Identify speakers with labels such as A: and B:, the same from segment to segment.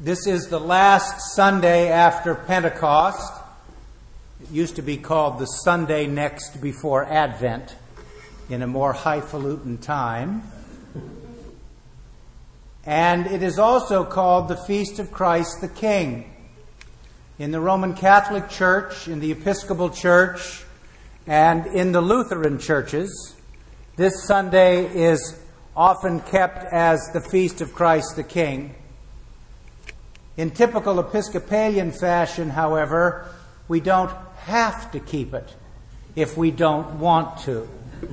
A: This is the last Sunday after Pentecost. It used to be called the Sunday next before Advent in a more highfalutin time. And it is also called the Feast of Christ the King. In the Roman Catholic Church, in the Episcopal Church, and in the Lutheran churches, this Sunday is often kept as the Feast of Christ the King. In typical Episcopalian fashion, however, we don't have to keep it if we don't want to.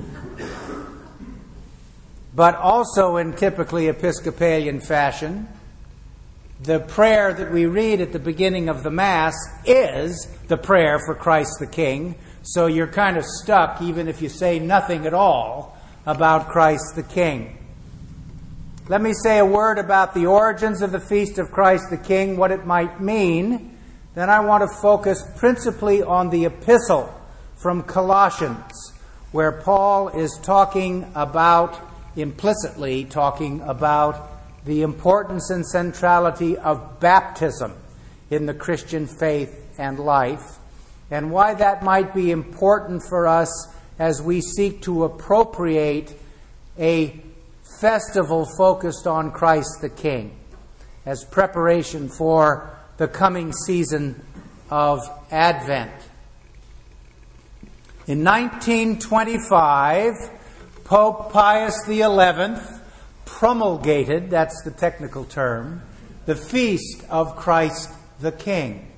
A: But also in typically Episcopalian fashion, the prayer that we read at the beginning of the Mass is the prayer for Christ the King, so you're kind of stuck even if you say nothing at all about Christ the King. Let me say a word about the origins of the Feast of Christ the King, what it might mean. Then I want to focus principally on the epistle from Colossians, where Paul is implicitly talking about the importance and centrality of baptism in the Christian faith and life, and why that might be important for us as we seek to appropriate a festival focused on Christ the King as preparation for the coming season of Advent. In 1925, Pope Pius XI promulgated, that's the technical term, the Feast of Christ the King.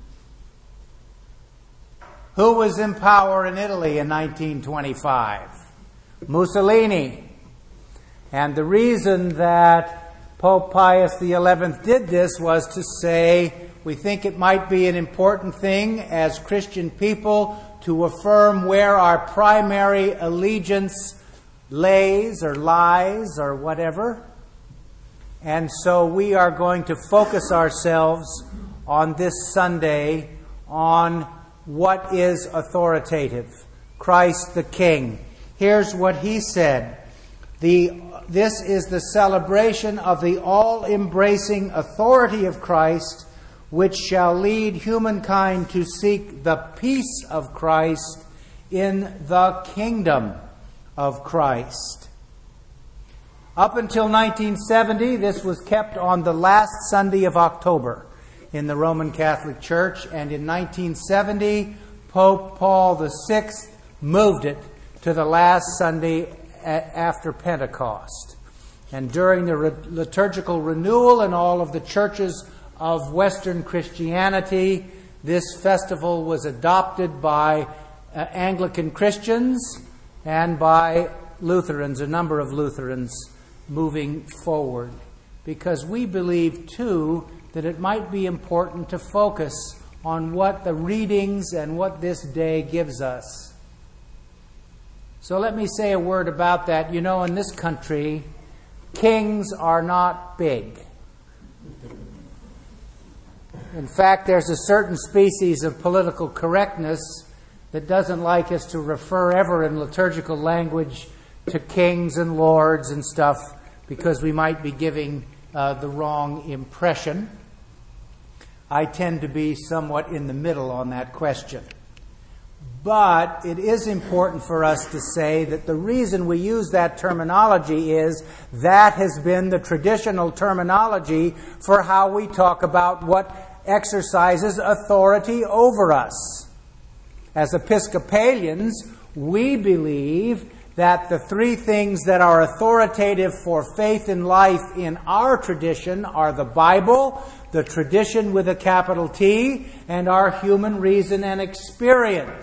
A: Who was in power in Italy in 1925? Mussolini. And the reason that Pope Pius XI did this was to say, we think it might be an important thing as Christian people to affirm where our primary allegiance lays or lies or whatever. And so we are going to focus ourselves on this Sunday on what is authoritative, Christ the King. Here's what he said. This is the celebration of the all-embracing authority of Christ, which shall lead humankind to seek the peace of Christ in the kingdom of Christ. Up until 1970, this was kept on the last Sunday of October in the Roman Catholic Church, and in 1970, Pope Paul VI moved it to the last Sunday after Pentecost. And during the liturgical renewal in all of the churches of Western Christianity, this festival was adopted by Anglican Christians and by Lutherans, a number of Lutherans moving forward, because we believe too that it might be important to focus on what the readings and what this day gives us. So let me say a word about that. You know, in this country, kings are not big. In fact, there's a certain species of political correctness that doesn't like us to refer ever in liturgical language to kings and lords and stuff, because we might be giving the wrong impression. I tend to be somewhat in the middle on that question. But it is important for us to say that the reason we use that terminology is that has been the traditional terminology for how we talk about what exercises authority over us. As Episcopalians, we believe that the three things that are authoritative for faith and life in our tradition are the Bible, the tradition with a capital T, and our human reason and experience.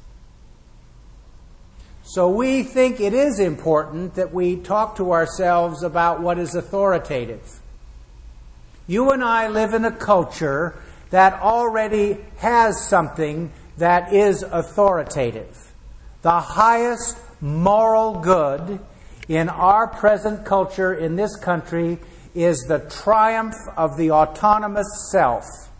A: So we think it is important that we talk to ourselves about what is authoritative. You and I live in a culture that already has something that is authoritative. The highest moral good in our present culture in this country is the triumph of the autonomous self.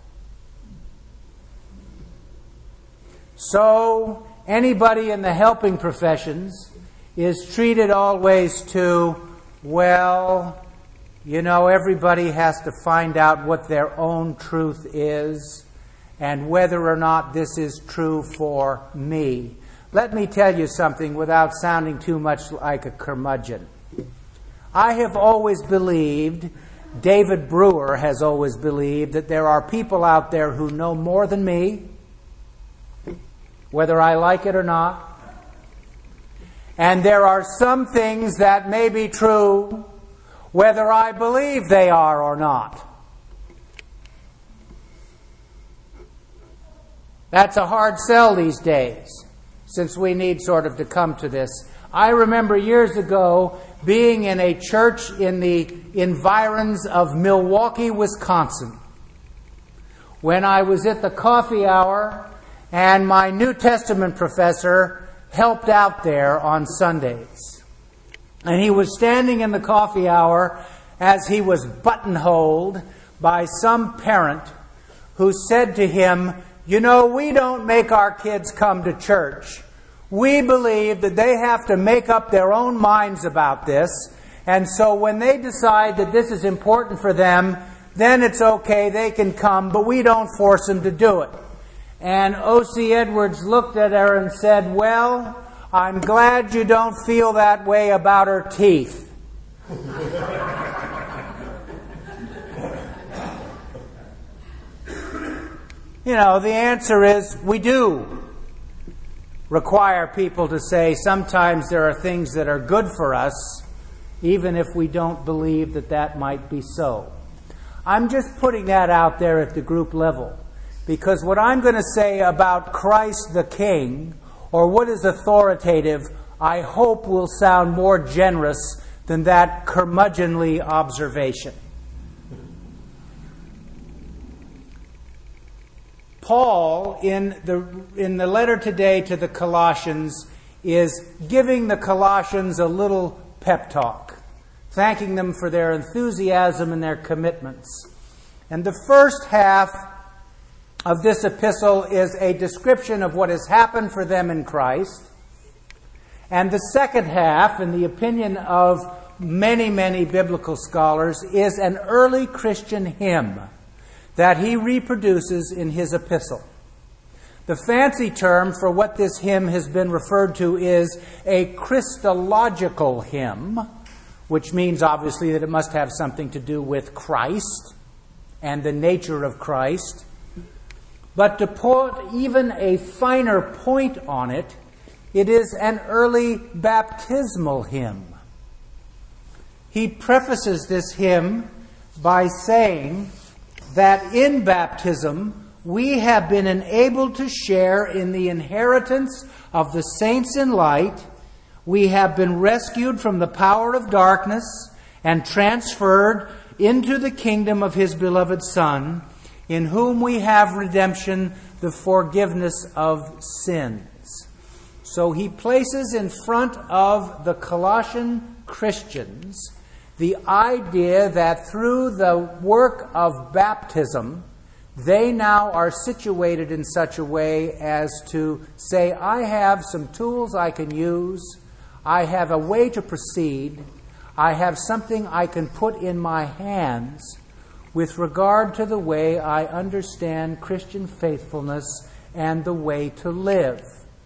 A: So anybody in the helping professions is treated always to, well, You know, everybody has to find out what their own truth is and whether or not this is true for me. Let me tell you something without sounding too much like a curmudgeon. I have always believed, David Brewer has always believed, that there are people out there who know more than me, whether I like it or not. And there are some things that may be true, whether I believe they are or not. That's a hard sell these days, since we need sort of to come to this. I remember years ago being in a church in the environs of Milwaukee, Wisconsin, when I was at the coffee hour and my New Testament professor helped out there on Sundays. And he was standing in the coffee hour as he was buttonholed by some parent who said to him, "You know, we don't make our kids come to church. We believe that they have to make up their own minds about this. And so when they decide that this is important for them, then it's okay, they can come, but we don't force them to do it." And O.C. Edwards looked at her and said, "Well, I'm glad you don't feel that way about her teeth." You know, the answer is we do require people to say sometimes there are things that are good for us, even if we don't believe that that might be so. I'm just putting that out there at the group level, because what I'm going to say about Christ the King, or what is authoritative, I hope will sound more generous than that curmudgeonly observation. Paul, in the letter today to the Colossians, is giving the Colossians a little pep talk, thanking them for their enthusiasm and their commitments. And the first half of this epistle is a description of what has happened for them in Christ. And the second half, in the opinion of many, many biblical scholars, is an early Christian hymn that he reproduces in his epistle. The fancy term for what this hymn has been referred to is a Christological hymn, which means obviously that it must have something to do with Christ and the nature of Christ. But to put even a finer point on it, it is an early baptismal hymn. He prefaces this hymn by saying that in baptism we have been enabled to share in the inheritance of the saints in light. We have been rescued from the power of darkness and transferred into the kingdom of His beloved Son, in whom we have redemption, the forgiveness of sins. So he places in front of the Colossian Christians the idea that through the work of baptism, they now are situated in such a way as to say, I have some tools I can use, I have a way to proceed, I have something I can put in my hands with regard to the way I understand Christian faithfulness and the way to live.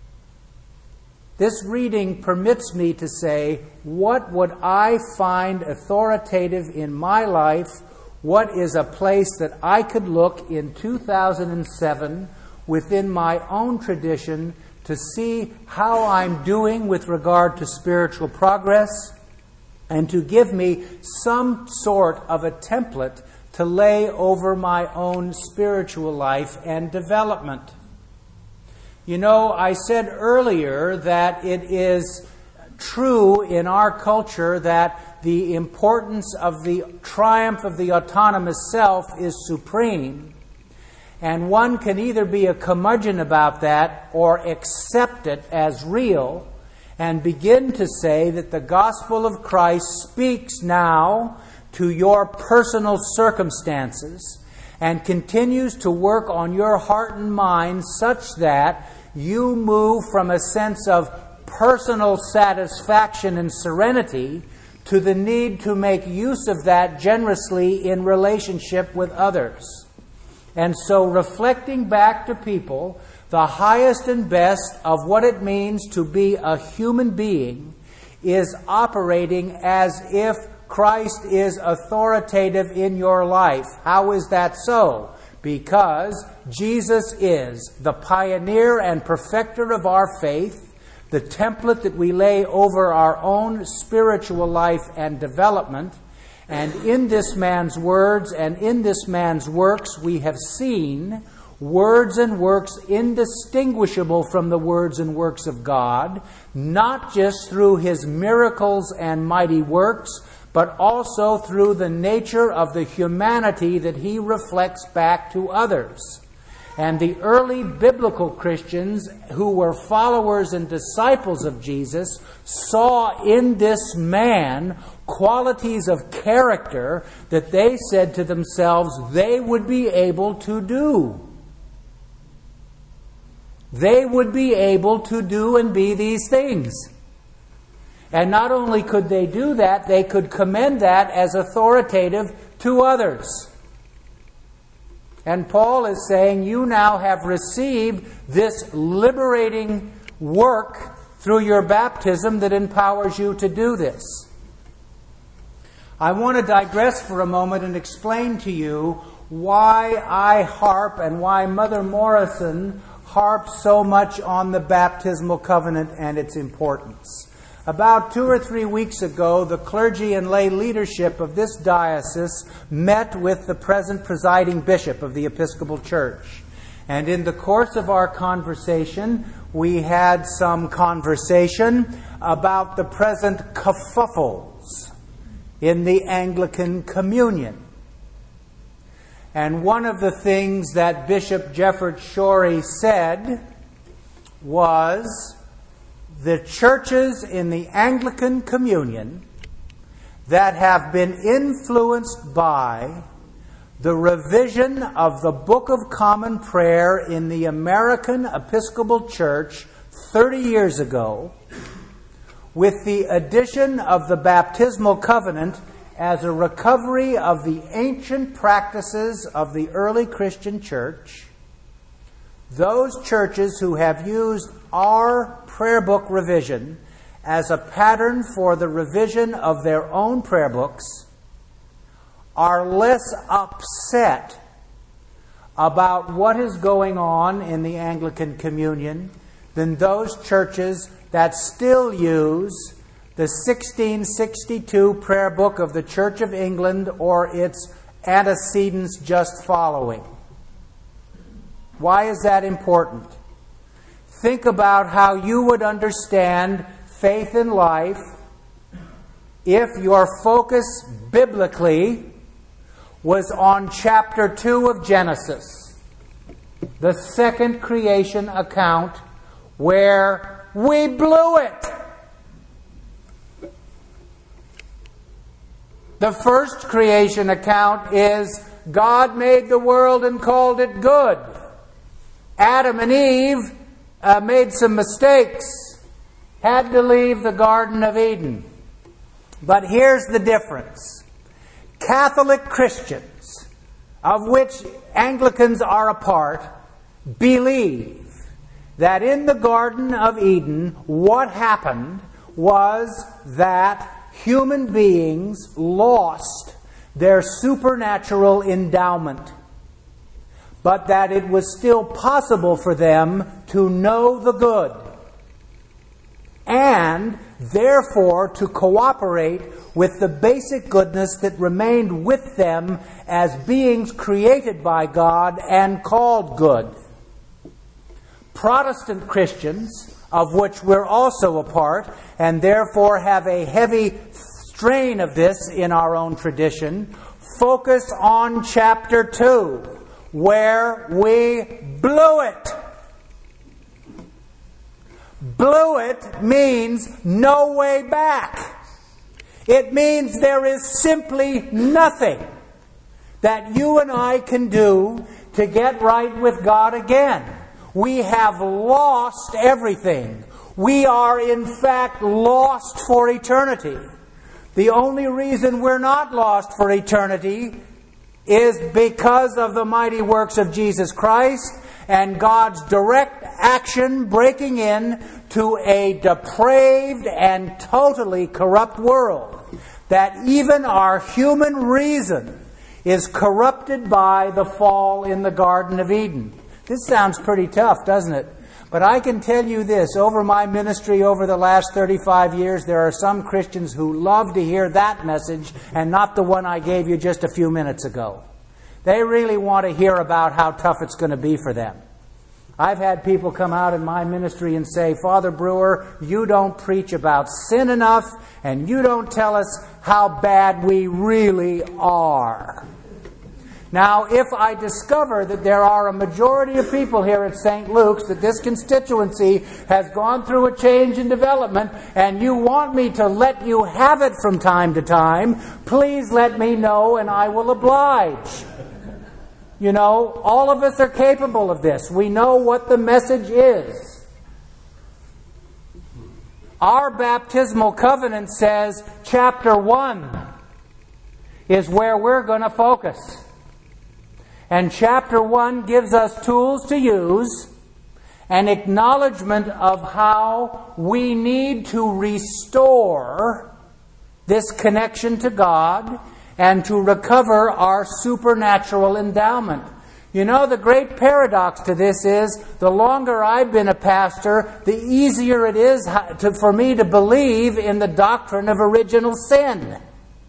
A: This reading permits me to say, what would I find authoritative in my life? What is a place that I could look in 2007 within my own tradition to see how I'm doing with regard to spiritual progress, and to give me some sort of a template to lay over my own spiritual life and development? You know, I said earlier that it is true in our culture that the importance of the triumph of the autonomous self is supreme. And one can either be a curmudgeon about that or accept it as real and begin to say that the gospel of Christ speaks now to your personal circumstances and continues to work on your heart and mind such that you move from a sense of personal satisfaction and serenity to the need to make use of that generously in relationship with others. And so reflecting back to people the highest and best of what it means to be a human being is operating as if Christ is authoritative in your life. How is that so? Because Jesus is the pioneer and perfecter of our faith, the template that we lay over our own spiritual life and development. And in this man's words and in this man's works, we have seen words and works indistinguishable from the words and works of God, not just through his miracles and mighty works, but also through the nature of the humanity that he reflects back to others. And the early biblical Christians who were followers and disciples of Jesus saw in this man qualities of character that they said to themselves they would be able to do. They would be able to do and be these things. And not only could they do that, they could commend that as authoritative to others. And Paul is saying, you now have received this liberating work through your baptism that empowers you to do this. I want to digress for a moment and explain to you why I harp and why Mother Morrison harps so much on the baptismal covenant and its importance. About 2 or 3 weeks ago, the clergy and lay leadership of this diocese met with the present presiding bishop of the Episcopal Church. And in the course of our conversation, we had some conversation about the present kerfuffles in the Anglican Communion. And one of the things that Bishop Jefford Shorey said was, the churches in the Anglican Communion that have been influenced by the revision of the Book of Common Prayer in the American Episcopal Church 30 years ago, with the addition of the baptismal covenant as a recovery of the ancient practices of the early Christian church, those churches who have used our prayer book revision as a pattern for the revision of their own prayer books are less upset about what is going on in the Anglican Communion than those churches that still use the 1662 prayer book of the Church of England or its antecedents just following. Why is that important? Think about how you would understand faith in life if your focus biblically was on chapter 2 of Genesis, the second creation account, where we blew it. The first creation account is God made the world and called it good. Adam and Eve made some mistakes, had to leave the Garden of Eden. But here's the difference. Catholic Christians, of which Anglicans are a part, believe that in the Garden of Eden, what happened was that human beings lost their supernatural endowment, but that it was still possible for them to know the good and therefore to cooperate with the basic goodness that remained with them as beings created by God and called good. Protestant Christians, of which we're also a part, and therefore have a heavy strain of this in our own tradition, focus on chapter 2, where we blew it. Blew it means no way back. It means there is simply nothing that you and I can do to get right with God again. We have lost everything. We are in fact lost for eternity. The only reason we're not lost for eternity is because of the mighty works of Jesus Christ and God's direct action breaking in to a depraved and totally corrupt world. That even our human reason is corrupted by the fall in the Garden of Eden. This sounds pretty tough, doesn't it? But I can tell you this, over my ministry over the last 35 years, there are some Christians who love to hear that message and not the one I gave you just a few minutes ago. They really want to hear about how tough it's going to be for them. I've had people come out in my ministry and say, Father Brewer, you don't preach about sin enough, and you don't tell us how bad we really are. Now, if I discover that there are a majority of people here at St. Luke's, that this constituency has gone through a change in development, and you want me to let you have it from time to time, please let me know and I will oblige. You know, all of us are capable of this. We know what the message is. Our baptismal covenant says chapter 1 is where we're going to focus. And chapter 1 gives us tools to use, an acknowledgement of how we need to restore this connection to God and to recover our supernatural endowment. You know, the great paradox to this is, the longer I've been a pastor, the easier it is for me to believe in the doctrine of original sin.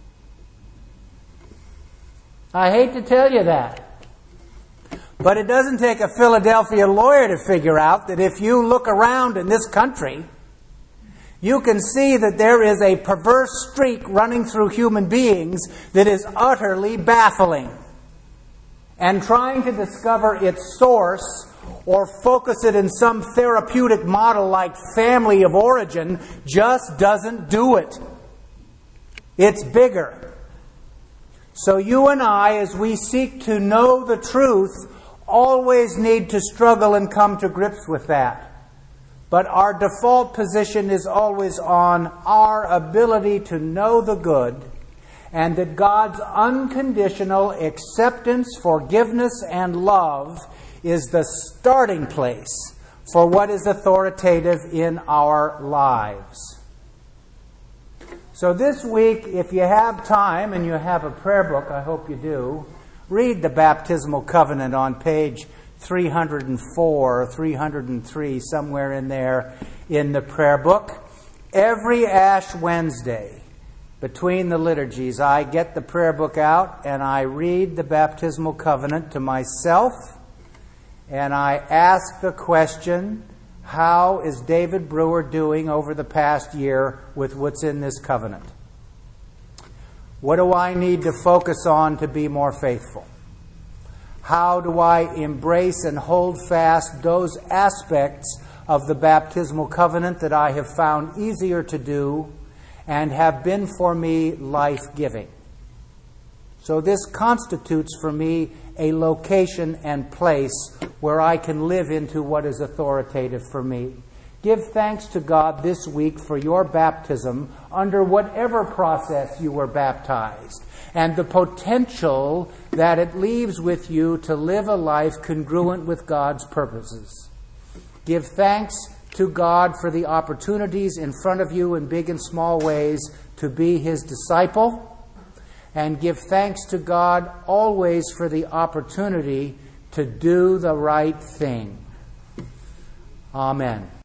A: I hate to tell you that. But it doesn't take a Philadelphia lawyer to figure out that if you look around in this country, you can see that there is a perverse streak running through human beings that is utterly baffling. And trying to discover its source or focus it in some therapeutic model like family of origin just doesn't do it. It's bigger. So you and I, as we seek to know the truth, always need to struggle and come to grips with that. But our default position is always on our ability to know the good, and that God's unconditional acceptance, forgiveness, and love is the starting place for what is authoritative in our lives. So this week, if you have time and you have a prayer book, I hope you do, read the Baptismal Covenant on page 304 or 303, somewhere in there in the prayer book. Every Ash Wednesday, between the liturgies, I get the prayer book out and I read the Baptismal Covenant to myself, and I ask the question, how is David Brewer doing over the past year with what's in this covenant? What do I need to focus on to be more faithful? How do I embrace and hold fast those aspects of the baptismal covenant that I have found easier to do and have been for me life-giving? So this constitutes for me a location and place where I can live into what is authoritative for me. Give thanks to God this week for your baptism under whatever process you were baptized, and the potential that it leaves with you to live a life congruent with God's purposes. Give thanks to God for the opportunities in front of you in big and small ways to be His disciple, and give thanks to God always for the opportunity to do the right thing. Amen.